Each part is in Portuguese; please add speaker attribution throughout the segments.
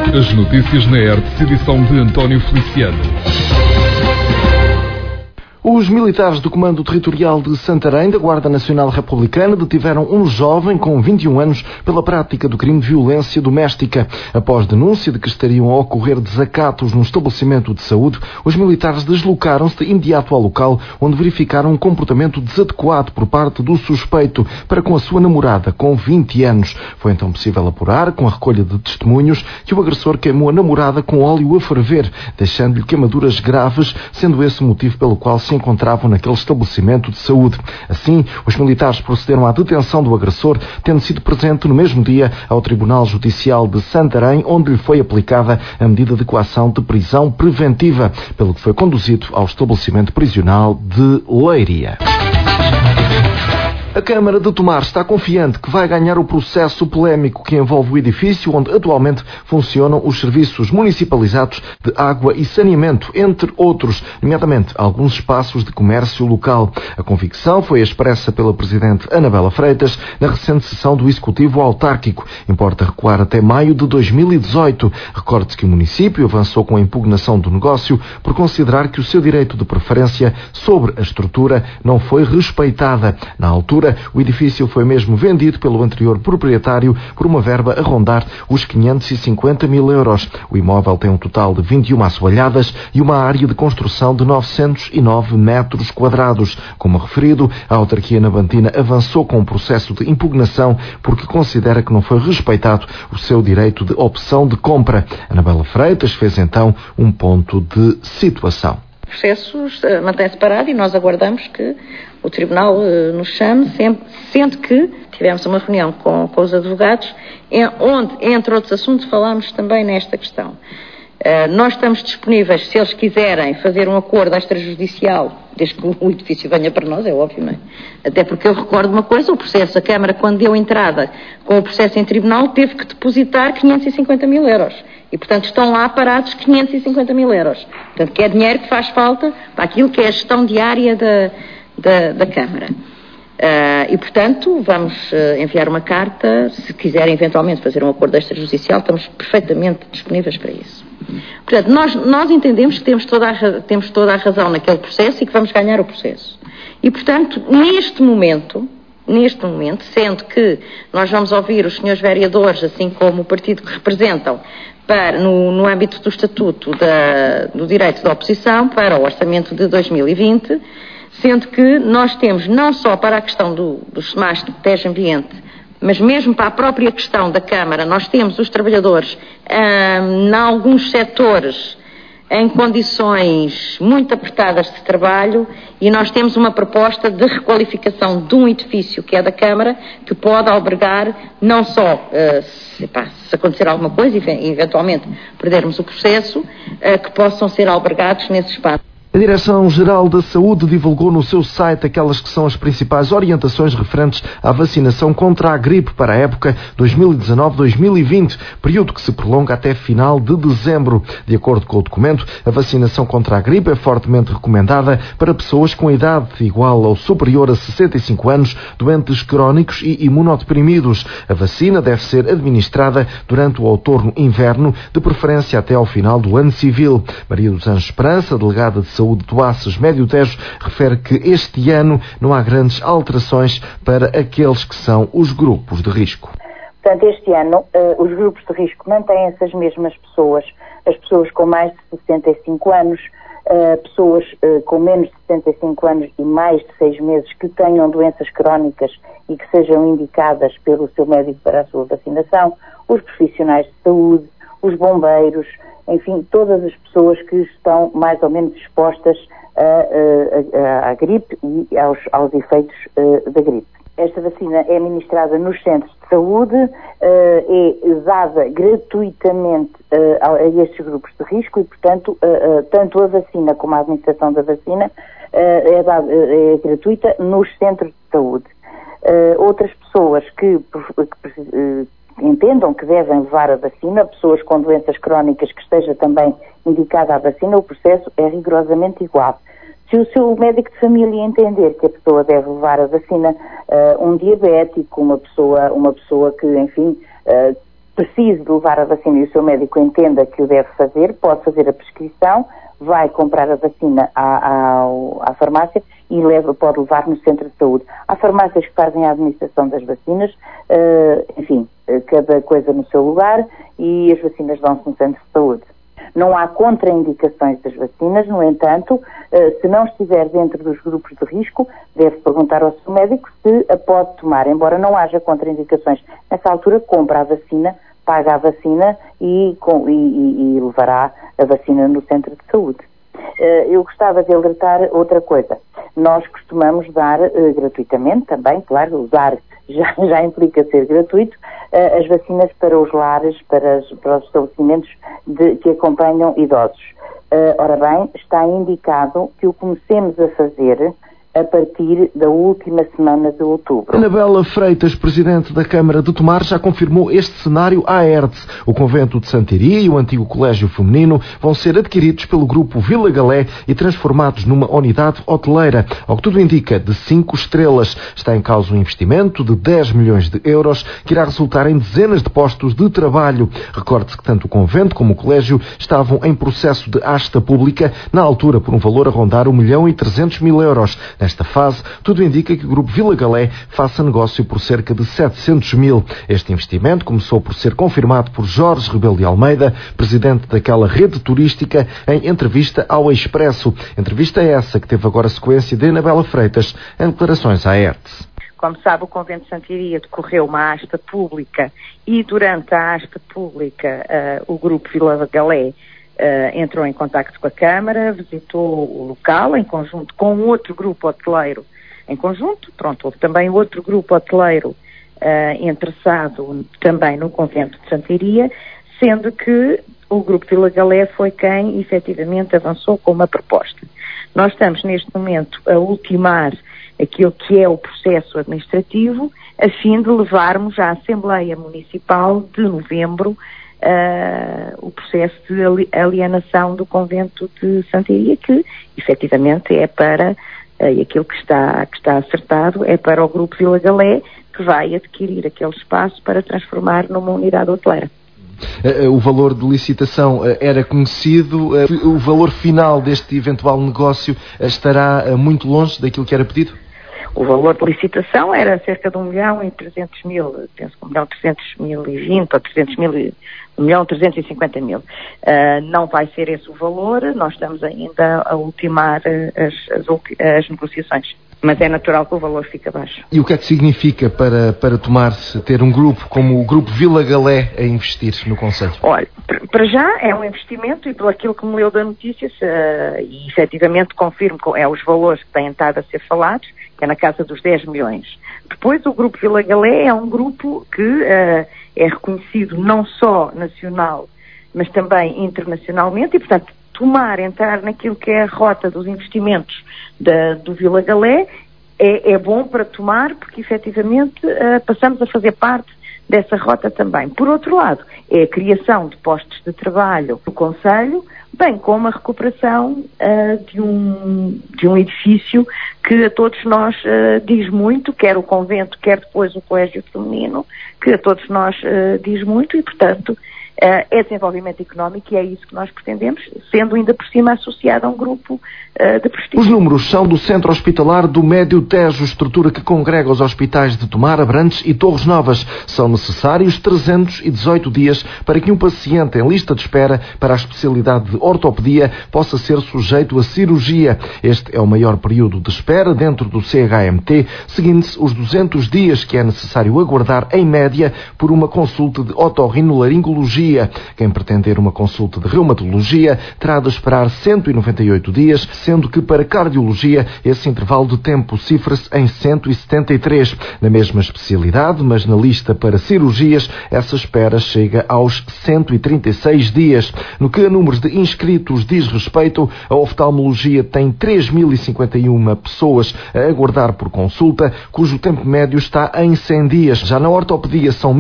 Speaker 1: As notícias na ERTE, edição de António Feliciano.
Speaker 2: Os militares do Comando Territorial de Santarém, da Guarda Nacional Republicana, detiveram um jovem com 21 anos pela prática do crime de violência doméstica. Após denúncia de que estariam a ocorrer desacatos num estabelecimento de saúde, os militares deslocaram-se de imediato ao local, onde verificaram um comportamento desadequado por parte do suspeito para com a sua namorada, com 20 anos. Foi então possível apurar, com a recolha de testemunhos, que o agressor queimou a namorada com óleo a ferver, deixando-lhe queimaduras graves, sendo esse o motivo pelo qual se encontravam naquele estabelecimento de saúde. Assim, os militares procederam à detenção do agressor, tendo sido presente no mesmo dia ao Tribunal Judicial de Santarém, onde lhe foi aplicada a medida de coação de prisão preventiva, pelo que foi conduzido ao estabelecimento prisional de Leiria. A Câmara de Tomar está confiante que vai ganhar o processo polémico que envolve o edifício onde atualmente funcionam os serviços municipalizados de água e saneamento, entre outros, nomeadamente alguns espaços de comércio local. A convicção foi expressa pela Presidente Anabela Freitas na recente sessão do Executivo Autárquico. Importa recuar até maio de 2018. Recorde-se que o município avançou com a impugnação do negócio por considerar que o seu direito de preferência sobre a estrutura não foi respeitada. Na altura, o edifício foi mesmo vendido pelo anterior proprietário por uma verba a rondar os 550 mil euros. O imóvel tem um total de 21 assoalhadas e uma área de construção de 909 metros quadrados. Como referido, a autarquia navantina avançou com um processo de impugnação porque considera que não foi respeitado o seu direito de opção de compra. Anabela Freitas fez então um ponto de situação.
Speaker 3: O processo mantém-se parado e nós aguardamos que o Tribunal nos chame, sendo que tivemos uma reunião com os advogados, onde, entre outros assuntos, falámos também nesta questão. Nós estamos disponíveis, se eles quiserem, fazer um acordo extrajudicial, desde que o edifício venha para nós, é óbvio, não é? Até porque eu recordo uma coisa, o processo, a Câmara, quando deu entrada com o processo em tribunal, teve que depositar 550 mil euros. E, portanto, estão lá parados 550 mil euros. Portanto, que é dinheiro que faz falta para aquilo que é a gestão diária da Câmara. E, portanto, vamos enviar uma carta. Se quiserem, eventualmente, fazer um acordo extrajudicial, estamos perfeitamente disponíveis para isso. Portanto, nós entendemos que temos toda a razão naquele processo e que vamos ganhar o processo. E, portanto, neste momento, sendo que nós vamos ouvir os senhores vereadores, assim como o partido que representam, no âmbito do Estatuto do Direito da Oposição para o Orçamento de 2020, sendo que nós temos não só para a questão dos SMAS de Tejo Ambiente, mas mesmo para a própria questão da Câmara, nós temos os trabalhadores em alguns setores em condições muito apertadas de trabalho e nós temos uma proposta de requalificação de um edifício que é da Câmara, que pode albergar não só, se acontecer alguma coisa e eventualmente perdermos o processo, que possam ser albergados nesse espaço.
Speaker 2: A Direção-Geral da Saúde divulgou no seu site aquelas que são as principais orientações referentes à vacinação contra a gripe para a época 2019-2020, período que se prolonga até final de dezembro. De acordo com o documento, a vacinação contra a gripe é fortemente recomendada para pessoas com idade igual ou superior a 65 anos, doentes crónicos e imunodeprimidos. A vacina deve ser administrada durante o outono-inverno, de preferência até ao final do ano civil. Maria dos Anjos Esperança, delegada de Saúde do Açes Médio Tejo, refere que este ano não há grandes alterações para aqueles que são os grupos de risco.
Speaker 4: Portanto, este ano os grupos de risco mantêm-se as mesmas pessoas, as pessoas com mais de 65 anos, pessoas com menos de 65 anos e mais de 6 meses que tenham doenças crónicas e que sejam indicadas pelo seu médico para a sua vacinação, os profissionais de saúde, os bombeiros, enfim, todas as pessoas que estão mais ou menos expostas à gripe e aos efeitos da gripe. Esta vacina é administrada nos centros de saúde, é dada gratuitamente a estes grupos de risco e, portanto, tanto a vacina como a administração da vacina é gratuita nos centros de saúde. Outras pessoas que entendam que devem levar a vacina, pessoas com doenças crónicas que esteja também indicada a vacina, o processo é rigorosamente igual. Se o seu médico de família entender que a pessoa deve levar a vacina, um diabético, uma pessoa que, enfim, precise de levar a vacina e o seu médico entenda que o deve fazer, pode fazer a prescrição, vai comprar a vacina à farmácia e pode levar no centro de saúde. Há farmácias que fazem a administração das vacinas, cada coisa no seu lugar, e as vacinas dão-se no centro de saúde. Não há contraindicações das vacinas, no entanto, se não estiver dentro dos grupos de risco, deve perguntar ao seu médico se a pode tomar, embora não haja contraindicações. Nessa altura, compra a vacina, paga a vacina e levará a vacina no centro de saúde. Eu gostava de alertar outra coisa. Nós costumamos dar gratuitamente também, claro, dar já implica ser gratuito, as vacinas para os lares, para os estabelecimentos que acompanham idosos. Ora bem, está indicado que o comecemos a fazer a partir da última semana de outubro.
Speaker 2: Anabela Freitas, presidente da Câmara de Tomar, já confirmou este cenário à ERTS. O convento de Santiria e o antigo colégio feminino vão ser adquiridos pelo grupo Vila Galé e transformados numa unidade hoteleira, ao que tudo indica, de 5 estrelas. Está em causa um investimento de 10 milhões de euros, que irá resultar em dezenas de postos de trabalho. Recorde-se que tanto o convento como o colégio estavam em processo de asta pública, na altura por um valor a rondar 1.300.000 euros. Nesta fase, tudo indica que o grupo Vila Galé faça negócio por cerca de 700.000. Este investimento começou por ser confirmado por Jorge Rebelo de Almeida, presidente daquela rede turística, em entrevista ao Expresso. Entrevista essa que teve agora sequência de Anabela Freitas em declarações à ERTS.
Speaker 3: Como sabe, o Convento de Santiria decorreu uma asta pública e durante a asta pública o grupo Vila Galé entrou em contacto com a Câmara, visitou o local em conjunto com outro grupo hoteleiro. Houve também outro grupo hoteleiro interessado também no Convento de Santiria, sendo que o grupo Vila Galé foi quem efetivamente avançou com uma proposta. Nós estamos neste momento a ultimar aquilo que é o processo administrativo, a fim de levarmos à Assembleia Municipal de novembro o processo de alienação do Convento de Santiria, que efetivamente é para, e aquilo que está acertado, é para o grupo Vila Galé, que vai adquirir aquele espaço para transformar numa unidade hoteleira.
Speaker 2: O valor de licitação era conhecido, o valor final deste eventual negócio estará muito longe daquilo que era pedido?
Speaker 3: O valor de licitação era cerca de 1.300.000, penso que 1.300.020 ou 1.350.000. Não vai ser esse o valor, nós estamos ainda a ultimar as negociações. Mas é natural que o valor fique abaixo.
Speaker 2: E o que é que significa para Tomar-se ter um grupo como o Grupo Vila Galé a investir no concelho?
Speaker 3: Olha, para já é um investimento e pelo aquilo que me leu da notícia, e efetivamente confirmo que os valores que têm estado a ser falados, que é na casa dos 10 milhões. Depois o Grupo Vila Galé é um grupo que é reconhecido não só nacional, mas também internacionalmente e, portanto, entrar naquilo que é a rota dos investimentos do Vila Galé é bom para Tomar, porque efetivamente passamos a fazer parte dessa rota também. Por outro lado, é a criação de postos de trabalho no concelho, bem como a recuperação de um edifício que a todos nós diz muito, quer o convento, quer depois o colégio feminino, que a todos nós diz muito e, portanto, é desenvolvimento económico e é isso que nós pretendemos, sendo ainda por cima associado a um grupo de prestígio.
Speaker 2: Os números são do Centro Hospitalar do Médio Tejo, estrutura que congrega os hospitais de Tomar, Abrantes e Torres Novas. São necessários 318 dias para que um paciente em lista de espera para a especialidade de ortopedia possa ser sujeito a cirurgia. Este é o maior período de espera dentro do CHMT, seguindo-se os 200 dias que é necessário aguardar em média por uma consulta de otorrinolaringologia. Quem pretender uma consulta de reumatologia terá de esperar 198 dias, sendo que para cardiologia esse intervalo de tempo cifra-se em 173. Na mesma especialidade, mas na lista para cirurgias, essa espera chega aos 136 dias. No que a números de inscritos diz respeito, a oftalmologia tem 3.051 pessoas a aguardar por consulta, cujo tempo médio está em 100 dias. Já na ortopedia são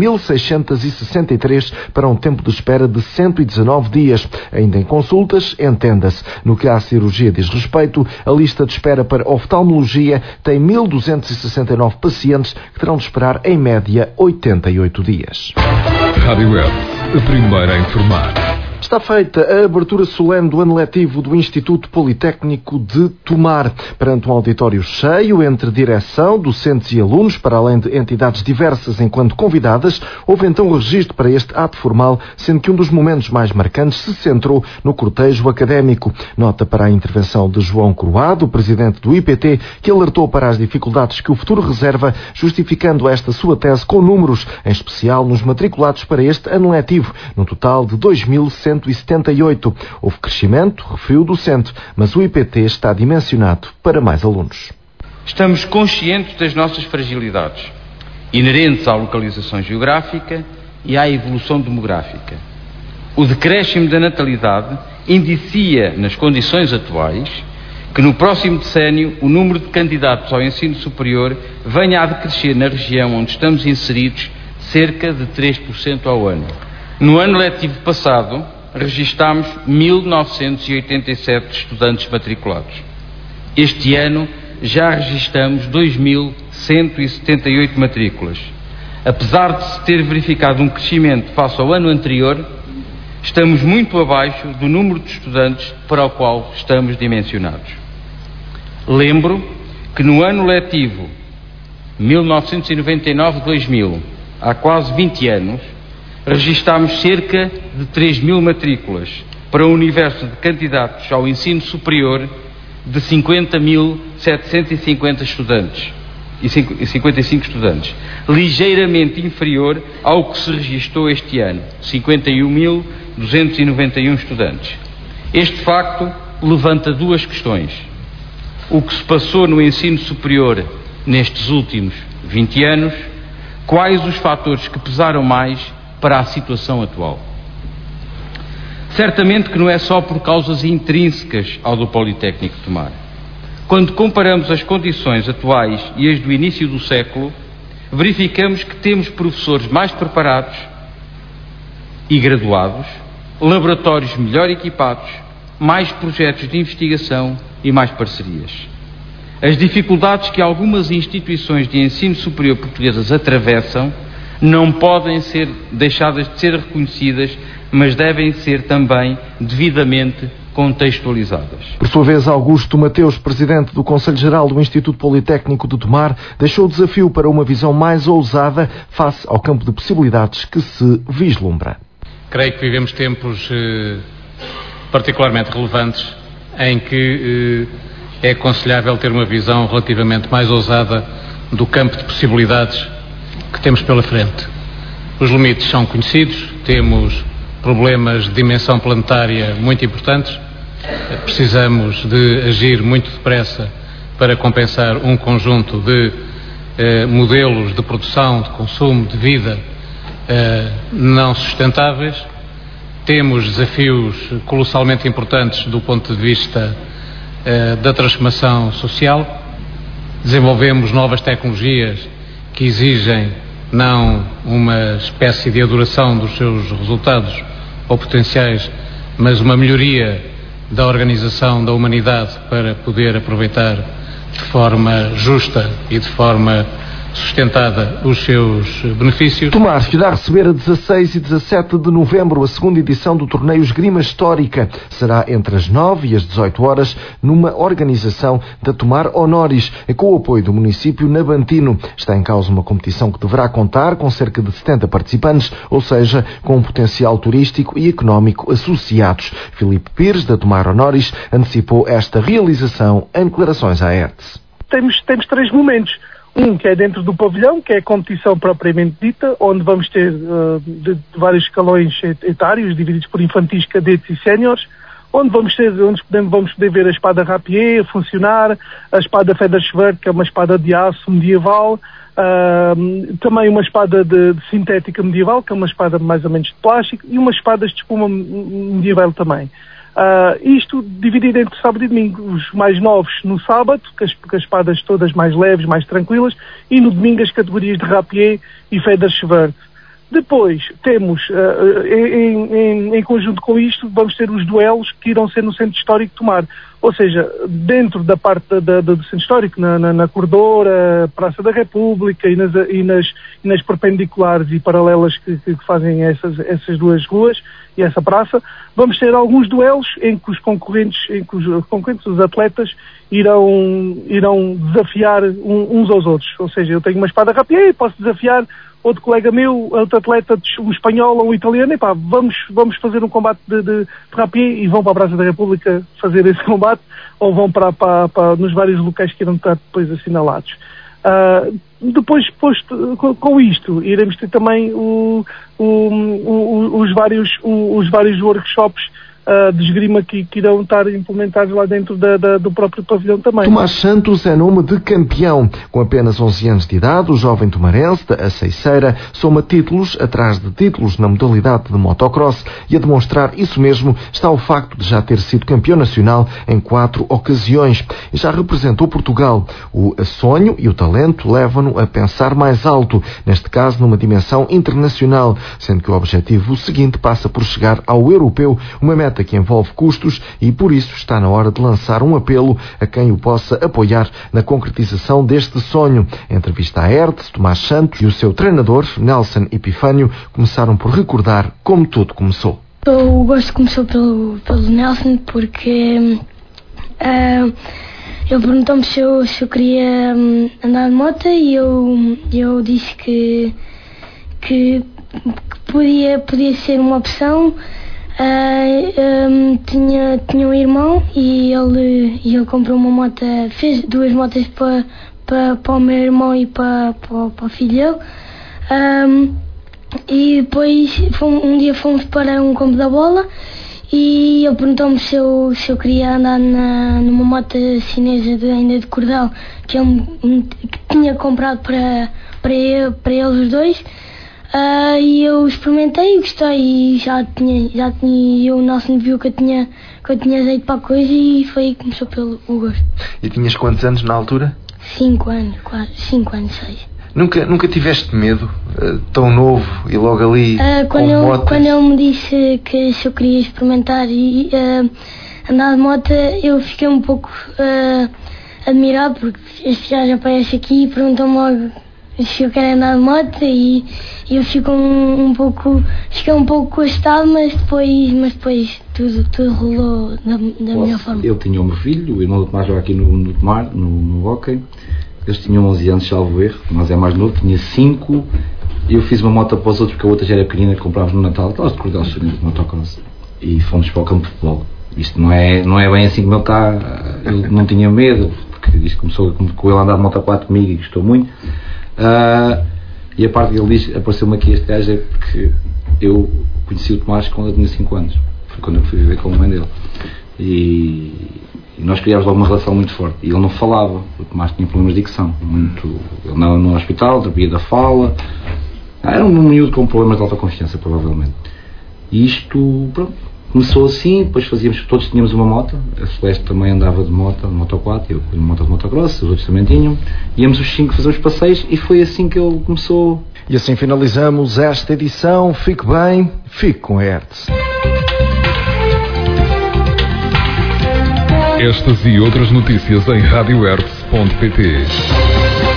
Speaker 2: 1.663 para um tempo de espera de 119 dias. Ainda em consultas, entenda-se. No que à cirurgia diz respeito, a lista de espera para oftalmologia tem 1.269 pacientes que terão de esperar em média 88 dias.
Speaker 1: Rádio Hertz, a primeira a informar.
Speaker 2: Está feita a abertura solene do ano letivo do Instituto Politécnico de Tomar. Perante um auditório cheio, entre direção, docentes e alunos, para além de entidades diversas enquanto convidadas, houve então o registro para este ato formal, sendo que um dos momentos mais marcantes se centrou no cortejo académico. Nota para a intervenção de João Croado, presidente do IPT, que alertou para as dificuldades que o futuro reserva, justificando esta sua tese com números, em especial nos matriculados para este ano letivo, no total de 2.178. Houve crescimento, referiu o docente, mas o IPT está dimensionado para mais alunos.
Speaker 5: Estamos conscientes das nossas fragilidades, inerentes à localização geográfica e à evolução demográfica. O decréscimo da natalidade indicia, nas condições atuais, que no próximo decénio o número de candidatos ao ensino superior venha a decrescer na região onde estamos inseridos cerca de 3% ao ano. No ano letivo passado, registámos 1.987 estudantes matriculados. Este ano já registamos 2.178 matrículas. Apesar de se ter verificado um crescimento face ao ano anterior, estamos muito abaixo do número de estudantes para o qual estamos dimensionados. Lembro que no ano letivo 1999-2000, há quase 20 anos, registámos cerca de 3.000 matrículas para um universo de candidatos ao ensino superior de 50.750 estudantes e 55 estudantes, ligeiramente inferior ao que se registou este ano, 51.291 estudantes. Este facto levanta duas questões. O que se passou no ensino superior nestes últimos 20 anos, quais os fatores que pesaram mais para a situação atual. Certamente que não é só por causas intrínsecas ao do Politécnico de Tomar. Quando comparamos as condições atuais e as do início do século, verificamos que temos professores mais preparados e graduados, laboratórios melhor equipados, mais projetos de investigação e mais parcerias. As dificuldades que algumas instituições de ensino superior portuguesas atravessam não podem ser deixadas de ser reconhecidas, mas devem ser também devidamente contextualizadas.
Speaker 2: Por sua vez, Augusto Mateus, presidente do Conselho Geral do Instituto Politécnico de Tomar, deixou o desafio para uma visão mais ousada face ao campo de possibilidades que se vislumbra.
Speaker 6: Creio que vivemos tempos particularmente relevantes em que é aconselhável ter uma visão relativamente mais ousada do campo de possibilidades que temos pela frente. Os limites são conhecidos, temos problemas de dimensão planetária muito importantes, precisamos de agir muito depressa para compensar um conjunto de modelos de produção, de consumo, de vida não sustentáveis. Temos desafios colossalmente importantes do ponto de vista da transformação social. Desenvolvemos novas tecnologias que exigem não uma espécie de adoração dos seus resultados ou potenciais, mas uma melhoria da organização da humanidade para poder aproveitar de forma justa e de forma sustentada os seus benefícios.
Speaker 2: Tomar irá receber a 16 e 17 de novembro a segunda edição do torneio Esgrima Histórica. Será entre as 9 e as 18 horas numa organização da Tomar Honoris, com o apoio do município nabantino. Está em causa uma competição que deverá contar com cerca de 70 participantes, ou seja, com um potencial turístico e económico associados. Filipe Pires, da Tomar Honoris, antecipou esta realização em declarações à Hertz.
Speaker 7: Temos 3 momentos. Um que é dentro do pavilhão, que é a competição propriamente dita, onde vamos ter de vários escalões etários, divididos por infantis, cadetes e séniores, onde vamos poder ver a espada rapier a funcionar, a espada Federschwert, que é uma espada de aço medieval, também uma espada de sintética medieval, que é uma espada mais ou menos de plástico, e umas espadas de espuma medieval também. Isto dividido entre sábado e domingo, os mais novos no sábado, com as espadas todas mais leves, mais tranquilas, e no domingo as categorias de rapier e Federschwert. Depois temos, em conjunto com isto, vamos ter os duelos que irão ser no Centro Histórico de Tomar. Ou seja, dentro da parte do Centro Histórico, na Corredora, Praça da República e nas perpendiculares e paralelas que fazem essas duas ruas e essa praça, vamos ter alguns duelos em que os concorrentes, os atletas, irão desafiar uns aos outros. Ou seja, eu tenho uma espada rapier e posso desafiar outro colega meu, outro atleta, um espanhol ou um italiano, e pá, vamos fazer um combate de rapier, e vão para a Praça da República fazer esse combate, ou vão para nos vários locais que irão estar depois assinalados. Depois, com isto, iremos ter também os vários workshops de esgrima que irão estar implementados lá dentro do próprio pavilhão também.
Speaker 2: Tomás Santos é nome de campeão. Com apenas 11 anos de idade, o jovem tomarense da Aceiceira soma títulos atrás de títulos na modalidade de motocross, e a demonstrar isso mesmo está o facto de já ter sido campeão nacional em 4 ocasiões e já representou Portugal. O sonho e o talento levam-no a pensar mais alto, neste caso numa dimensão internacional, sendo que o objetivo seguinte passa por chegar ao europeu, uma meta que envolve custos, e por isso está na hora de lançar um apelo a quem o possa apoiar na concretização deste sonho. Em entrevista à ERT, Tomás Santos e o seu treinador, Nelson Epifânio, começaram por recordar como tudo começou.
Speaker 8: O gosto começou pelo Nelson, porque ele perguntou-me se eu queria andar de moto, e eu disse que podia ser uma opção. Tinha um irmão e ele comprou uma moto, fez 2 motas para o meu irmão e para o filho dele. E depois um dia fomos para um campo da bola e ele perguntou-me se eu queria andar numa moto chinesa ainda de cordel que tinha comprado para eles os dois. E eu experimentei e gostei, e já tinha o Nelson viu que eu tinha jeito para a coisa, e foi aí que começou pelo gosto.
Speaker 2: E tinhas quantos anos na altura?
Speaker 8: 5 anos, quase, 5 anos, 6.
Speaker 2: Nunca tiveste medo, tão novo, e logo ali motas?
Speaker 8: Quando ele me disse que se eu queria experimentar e andar de moto, eu fiquei um pouco admirado, porque este já aparece aqui e perguntou-me logo se eu quero andar de moto, e eu fiquei um pouco assustado, mas depois tudo rolou da melhor forma.
Speaker 9: Eu tinha o meu filho, o irmão do Tomás joga aqui no Tomar, no hóquei. Eles tinham 11 anos, salvo erro, mas é mais novo, tinha 5. Eu fiz uma moto para os outros, porque a outra já era pequenina, que comprámos no Natal, aquelas de cordel de motocross, e fomos para o campo de futebol. Isto não é bem assim como ele está. Ele não tinha medo, porque isto começou com ele a andar de moto 4 comigo e gostou muito. E a parte que ele diz, apareceu-me aqui este gajo, é porque eu conheci o Tomás quando eu tinha 5 anos. Foi quando eu fui viver com a mãe dele. E nós criámos logo uma relação muito forte. E ele não falava, o Tomás tinha problemas de dicção. Ele andava no hospital, terapia da fala. Era um miúdo com problemas de autoconfiança, provavelmente. E isto, pronto, começou assim. Depois todos tínhamos uma moto. A Celeste também andava de moto 4, eu com moto de motocross, os outros também tinham. Íamos os 5 fazer os passeios, e foi assim que ele começou.
Speaker 2: E assim finalizamos esta edição. Fique bem, fique com a ERT.
Speaker 1: Estas e outras notícias em radioerts.pt.